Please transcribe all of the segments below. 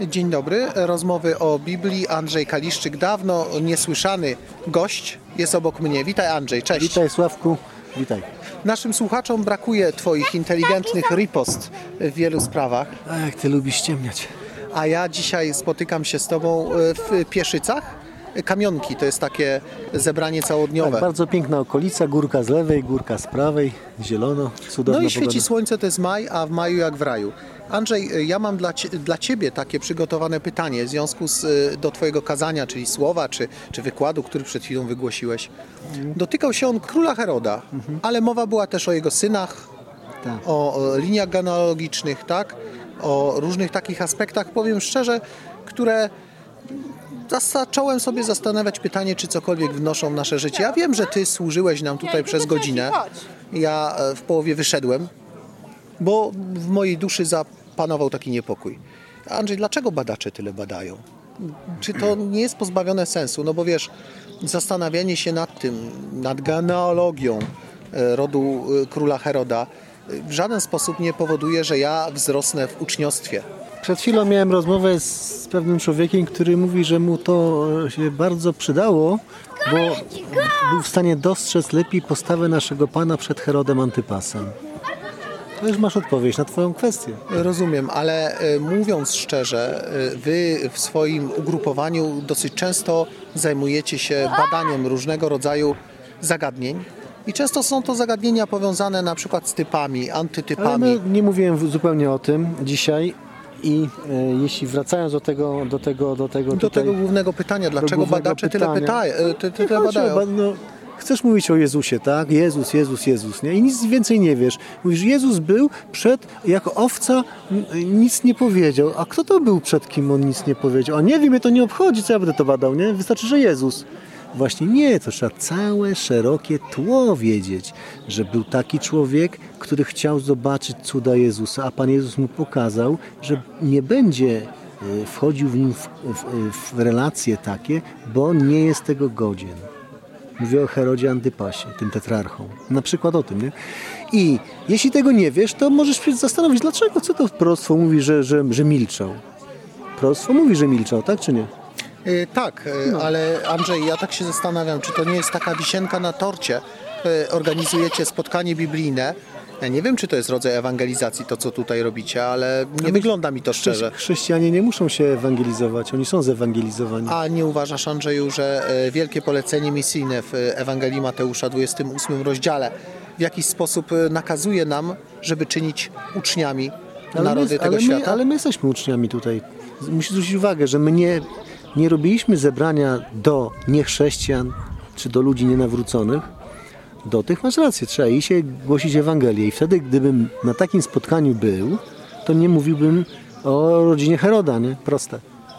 Dzień dobry. Rozmowy o Biblii. Andrzej Kaliszczyk, dawno niesłyszany gość, jest obok mnie. Witaj, Andrzej, cześć. Witaj, Sławku, witaj. Naszym słuchaczom brakuje Twoich inteligentnych ripost w wielu sprawach. A jak Ty lubisz ściemniać. A ja dzisiaj spotykam się z Tobą w Pieszycach. Kamionki to jest takie zebranie całodniowe. Tak, bardzo piękna okolica, górka z lewej, górka z prawej, zielono, cudowna No i świeci pogoda. słońce, to jest maj, a w maju jak w raju. Andrzej, ja mam dla Ciebie takie przygotowane pytanie w związku do Twojego kazania, czyli słowa, czy wykładu, który przed chwilą wygłosiłeś. Dotykał się on króla Heroda, ale mowa była też o jego synach, Tak. o liniach genealogicznych, tak? O różnych takich aspektach, powiem szczerze, które zacząłem sobie zastanawiać pytanie, czy cokolwiek wnoszą w nasze życie. Ja wiem, że Ty służyłeś nam tutaj przez godzinę. Ja w połowie wyszedłem, bo w mojej duszy zapanował taki niepokój. Andrzej, dlaczego badacze tyle badają? Czy to nie jest pozbawione sensu? No bo wiesz, zastanawianie się nad tym, nad genealogią rodu króla Heroda w żaden sposób nie powoduje, że ja wzrosnę w uczniostwie. Przed chwilą miałem rozmowę z pewnym człowiekiem, który mówi, że mu to się bardzo przydało, bo był w stanie dostrzec lepiej postawę naszego Pana przed Herodem Antypasem. To już masz odpowiedź na Twoją kwestię. Rozumiem, ale mówiąc szczerze, Wy w swoim ugrupowaniu dosyć często zajmujecie się badaniem różnego rodzaju zagadnień i często są to zagadnienia powiązane na przykład z typami, Ale antytypami. nie mówiłem zupełnie o tym dzisiaj i jeśli wracając do tego głównego pytania, dlaczego głównego badacze tyle Chodzi badają? Chcesz mówić o Jezusie, tak? Jezus, nie? I nic więcej nie wiesz. Mówisz, Jezus był jako owca, nic nie powiedział. A kto to był, przed kim on nic nie powiedział? A nie wiem, mnie to nie obchodzi, co ja będę to badał, nie? Wystarczy, że Jezus. Właśnie nie, to trzeba całe, szerokie tło wiedzieć, że był taki człowiek, który chciał zobaczyć cuda Jezusa, a Pan Jezus mu pokazał, że nie będzie wchodził w nim w relacje takie, bo nie jest tego godzien. Mówię o Herodzie Antypasie, tym tetrarchą. Na przykład o tym, nie? I jeśli tego nie wiesz, to możesz się zastanowić, dlaczego, co to proroctwo mówi, że milczał. Proroctwo mówi, że milczał, tak czy nie? Tak, ale Andrzej, ja tak się zastanawiam, czy to nie jest taka wisienka na torcie. Organizujecie spotkanie biblijne. Ja nie wiem, czy to jest rodzaj ewangelizacji, to co tutaj robicie, ale nie wygląda mi to szczerze. Chrześcijanie nie muszą się ewangelizować, oni są zewangelizowani. A nie uważasz, Andrzeju, że wielkie polecenie misyjne w Ewangelii Mateusza, 28 rozdziale, w jakiś sposób nakazuje nam, żeby czynić uczniami narody tego świata? Ale my jesteśmy uczniami tutaj. Musisz zwrócić uwagę, że my nie robiliśmy zebrania do niechrześcijan czy do ludzi nienawróconych. Do tych masz rację, trzeba iść i głosić Ewangelię. I wtedy, gdybym na takim spotkaniu był, to nie mówiłbym o rodzinie Heroda, nie? Proste.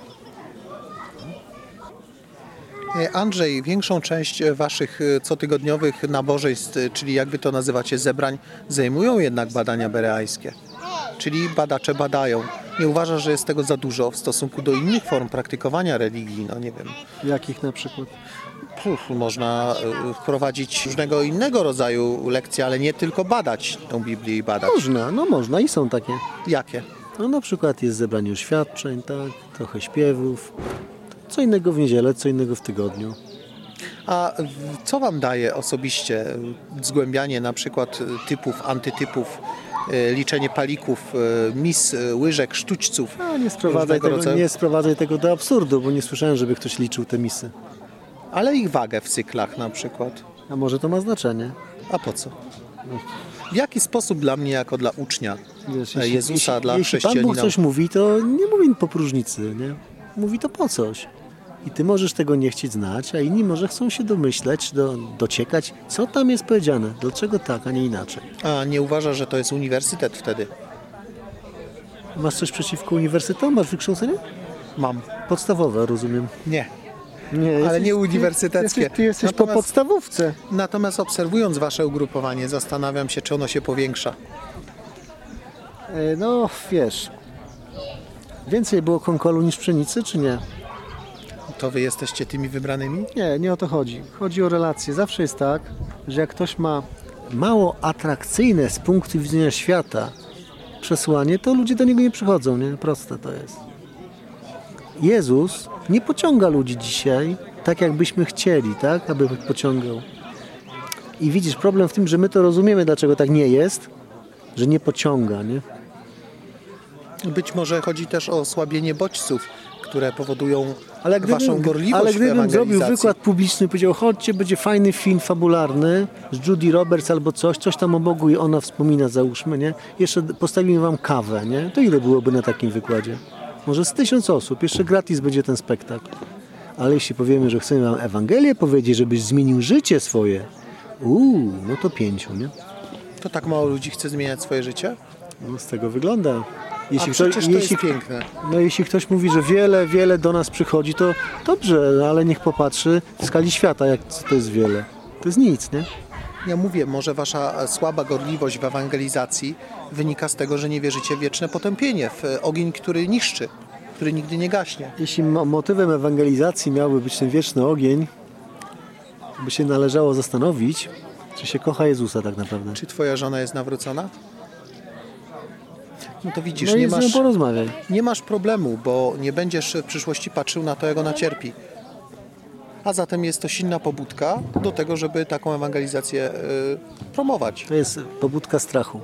Andrzej, większą część waszych cotygodniowych nabożeństw, czyli jak wy to nazywacie, zebrań, zajmują jednak badania bereańskie. Czyli badacze badają. Nie uważasz, że jest tego za dużo w stosunku do innych form praktykowania religii? No nie wiem. Jakich na przykład? Można wprowadzić różnego innego rodzaju lekcje, ale nie tylko badać tą Biblię i badać. Można i są takie. Jakie? No na przykład jest zebranie oświadczeń, tak, trochę śpiewów. Co innego w niedzielę, co innego w tygodniu. A co wam daje osobiście zgłębianie na przykład typów, antytypów, liczenie palików, mis, łyżek, sztućców? Nie sprowadzaj tego do absurdu, bo nie słyszałem, żeby ktoś liczył te misy. Ale ich wagę w cyklach na przykład. A może to ma znaczenie? A po co? W jaki sposób dla mnie, jako dla ucznia Jezusa, dla chrześcijanina? Jeśli Pan Bóg coś mówi, to nie mówi po próżnicy, nie? Mówi to po coś. I ty możesz tego nie chcieć znać, a inni może chcą się domyśleć, dociekać, co tam jest powiedziane, dlaczego tak, a nie inaczej. A nie uważasz, że to jest uniwersytet wtedy? Masz coś przeciwko uniwersytetom? Masz wykształcenie? Mam. Podstawowe, rozumiem. Nie. Nie, ale nie uniwersyteckie. Ty jesteś po podstawówce. Natomiast obserwując wasze ugrupowanie, zastanawiam się, czy ono się powiększa. No, wiesz, więcej było konkolu niż pszenicy, czy nie? To wy jesteście tymi wybranymi? Nie o to chodzi. Chodzi o relacje. Zawsze jest tak, że jak ktoś ma mało atrakcyjne z punktu widzenia świata przesłanie, to ludzie do niego nie przychodzą, nie? Proste to jest. Jezus nie pociąga ludzi dzisiaj tak, jakbyśmy chcieli, tak? Aby pociągał. I widzisz, problem w tym, że my to rozumiemy, dlaczego tak nie jest, że nie pociąga, nie? Być może chodzi też o osłabienie bodźców, które powodują Ale waszą gorliwość ale w gdybym zrobił ewangelizacji. wykład publiczny, powiedział, chodźcie, będzie fajny film fabularny z Judy Roberts albo coś tam o Bogu i ona wspomina, załóżmy, nie? Jeszcze postawimy wam kawę, nie? To ile byłoby na takim wykładzie? Może z 1000 osób, jeszcze gratis będzie ten spektakl. Ale jeśli powiemy, że chcemy wam Ewangelię powiedzieć, żebyś zmienił życie swoje, no to 5, nie? To tak mało ludzi chce zmieniać swoje życie? No z tego wygląda. Przecież to jest piękne. No jeśli ktoś mówi, że wiele do nas przychodzi, to dobrze, ale niech popatrzy w skali świata, jak to jest wiele. To jest nic, nie? Ja mówię, może wasza słaba gorliwość w ewangelizacji wynika z tego, że nie wierzycie w wieczne potępienie, w ogień, który niszczy, który nigdy nie gaśnie. Jeśli motywem ewangelizacji miałby być ten wieczny ogień, by się należało zastanowić, czy się kocha Jezusa tak naprawdę. Czy twoja żona jest nawrócona? No to widzisz, No i z nią porozmawiaj. nie masz problemu, bo nie będziesz w przyszłości patrzył na to, jak ona cierpi. A zatem jest to silna pobudka do tego, żeby taką ewangelizację promować. To jest pobudka strachu.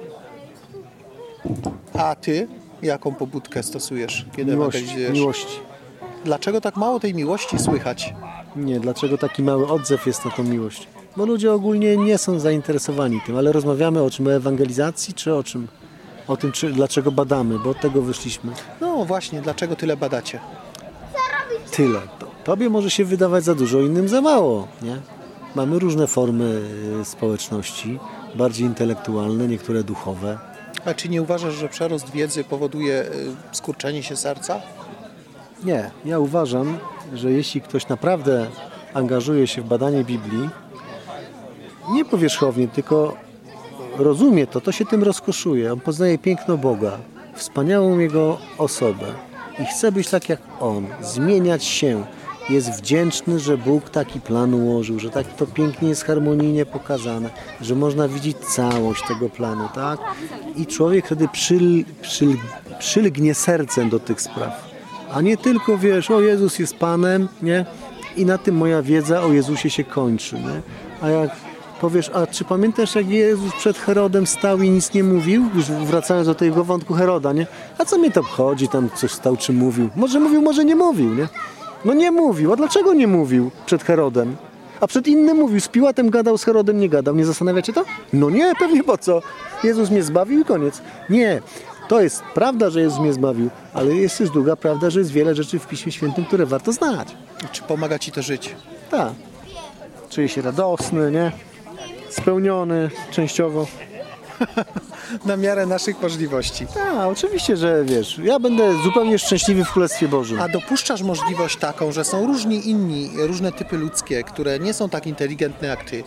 A ty jaką pobudkę stosujesz, kiedy ewangelizujesz? Miłości. Dlaczego tak mało tej miłości słychać? Nie, dlaczego taki mały odzew jest na tą miłość? Bo ludzie ogólnie nie są zainteresowani tym, ale rozmawiamy o czym? O ewangelizacji czy o czym? O tym, dlaczego badamy, bo od tego wyszliśmy. No właśnie, dlaczego tyle badacie? Tyle. Tobie może się wydawać za dużo, innym za mało, nie? Mamy różne formy społeczności, bardziej intelektualne, niektóre duchowe. A czy nie uważasz, że przerost wiedzy powoduje skurczenie się serca? Nie, ja uważam, że jeśli ktoś naprawdę angażuje się w badanie Biblii, nie powierzchownie, tylko rozumie to się tym rozkoszuje. On poznaje piękno Boga, wspaniałą Jego osobę i chce być tak jak On, zmieniać się. Jest wdzięczny, że Bóg taki plan ułożył, że tak to pięknie jest harmonijnie pokazane, że można widzieć całość tego planu, tak? I człowiek wtedy przylgnie sercem do tych spraw. A nie tylko, wiesz, o Jezus jest Panem, nie? I na tym moja wiedza o Jezusie się kończy, nie? A jak powiesz, a czy pamiętasz, jak Jezus przed Herodem stał i nic nie mówił? Już wracając do tego wątku Heroda, nie? A co mnie to obchodzi, tam coś stał czy mówił? Może mówił, może nie mówił, nie? No nie mówił. A dlaczego nie mówił przed Herodem? A przed innym mówił. Z Piłatem gadał, z Herodem nie gadał. Nie zastanawiacie to? No nie, pewnie po co? Jezus mnie zbawił i koniec. Nie. To jest prawda, że Jezus mnie zbawił, ale jest też druga prawda, że jest wiele rzeczy w Piśmie Świętym, które warto znać. Czy pomaga ci to żyć? Tak. Czuję się radosny, nie? Spełniony częściowo. Na miarę naszych możliwości. Tak, oczywiście, że wiesz, ja będę zupełnie szczęśliwy w Królestwie Bożym. A dopuszczasz możliwość taką, że są różni inni, różne typy ludzkie, które nie są tak inteligentne jak ty?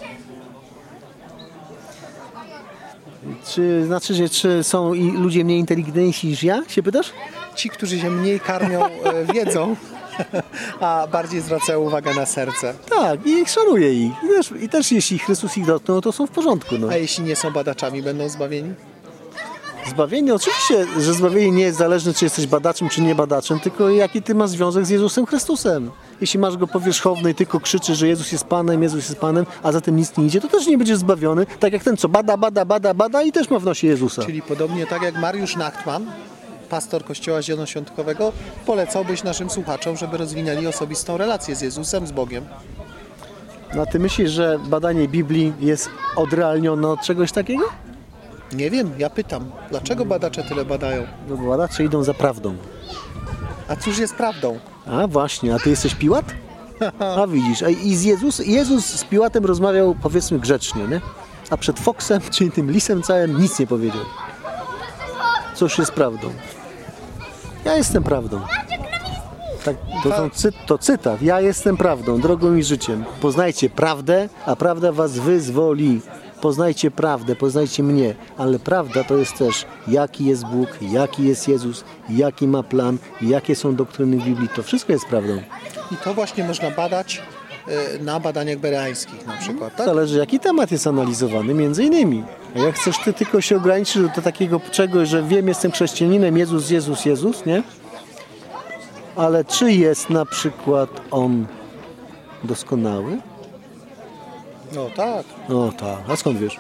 Czy są ludzie mniej inteligentni niż ja, się pytasz? Ci, którzy się mniej karmią wiedzą, a bardziej zwracają uwagę na serce. Tak, i szanuję ich. I też jeśli Chrystus ich dotknął, to są w porządku. No. A jeśli nie są badaczami, będą zbawieni? Zbawienie, oczywiście, że zbawienie nie jest zależne, czy jesteś badaczem, czy nie badaczem, tylko jaki ty masz związek z Jezusem Chrystusem. Jeśli masz go powierzchowny i tylko krzyczy, że Jezus jest Panem, a za tym nic nie idzie, to też nie będziesz zbawiony, tak jak ten, co bada i też ma w nosie Jezusa. Czyli podobnie tak jak Mariusz Nachtman, pastor Kościoła Zielonoświątkowego, polecałbyś naszym słuchaczom, żeby rozwinęli osobistą relację z Jezusem, z Bogiem. No a ty myślisz, że badanie Biblii jest odrealnione od czegoś takiego? Nie wiem, ja pytam, dlaczego badacze tyle badają? No bo badacze idą za prawdą. A cóż jest prawdą? A właśnie, a ty jesteś Piłat? A widzisz, Jezus z Piłatem rozmawiał, powiedzmy, grzecznie, nie? A przed Foxem, czyli tym lisem całym, nic nie powiedział. Cóż jest prawdą? Ja jestem prawdą. Tak, to cytat. Ja jestem prawdą, drogą i życiem. Poznajcie prawdę, a prawda was wyzwoli. Poznajcie prawdę, poznajcie mnie, ale prawda to jest też, jaki jest Bóg, jaki jest Jezus, jaki ma plan, jakie są doktryny w Biblii. To wszystko jest prawdą. I to właśnie można badać na badaniach bereańskich na przykład, tak? Zależy, jaki temat jest analizowany, między innymi. A jak chcesz ty tylko się ograniczyć do takiego czegoś, że wiem, jestem chrześcijaninem, Jezus, nie? ale czy jest na przykład on doskonały? No tak, No tak, a skąd wiesz?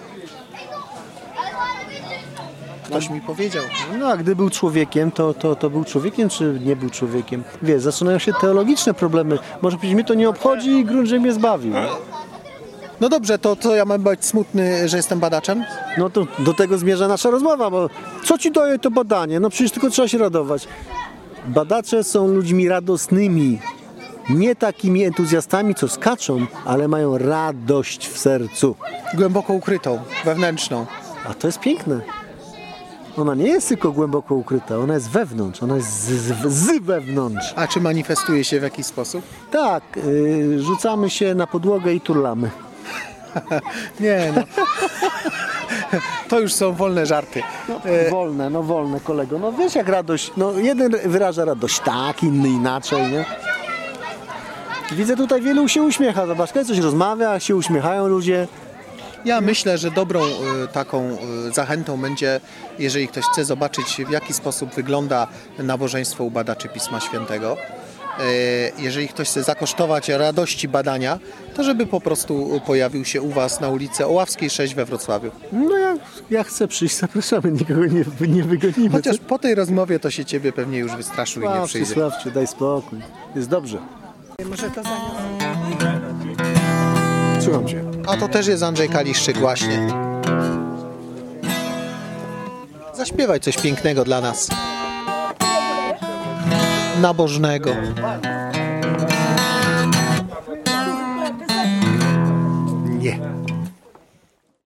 ktoś mi powiedział. No a gdy był człowiekiem, to był człowiekiem, czy nie był człowiekiem? Wiesz, zaczynają się teologiczne problemy. Może powiedzieć, mnie to nie obchodzi i grunt, że mnie zbawił. No dobrze, to co, ja mam być smutny, że jestem badaczem? No to do tego zmierza nasza rozmowa, bo co ci daje to badanie? No przecież tylko trzeba się radować. Badacze są ludźmi radosnymi. Nie takimi entuzjastami, co skaczą, ale mają radość w sercu. Głęboko ukrytą, wewnętrzną. A to jest piękne. Ona nie jest tylko głęboko ukryta, ona jest wewnątrz, ona jest z wewnątrz. A czy manifestuje się w jakiś sposób? Tak, rzucamy się na podłogę i turlamy. Nie, no. To już są wolne żarty. Wolne kolego. No wiesz jak radość, no jeden wyraża radość tak, inny inaczej, nie? Widzę tutaj wielu się uśmiecha, zobacz, kiedy coś rozmawia, się uśmiechają ludzie. Ja myślę, że dobrą taką zachętą będzie, jeżeli ktoś chce zobaczyć, w jaki sposób wygląda nabożeństwo u badaczy Pisma Świętego. Jeżeli ktoś chce zakosztować radości badania, to żeby po prostu pojawił się u Was na ulicy Oławskiej 6 we Wrocławiu. No ja chcę przyjść, zapraszamy, nikogo nie wygonimy. Chociaż po tej rozmowie to się Ciebie pewnie już wystraszył i nie przyjdzie. Sławczy, daj spokój. Jest dobrze. Może to zaniosę. Słucham Cię. A to też jest Andrzej Kaliszczyk właśnie. Zaśpiewaj coś pięknego dla nas. Nabożnego. Nie.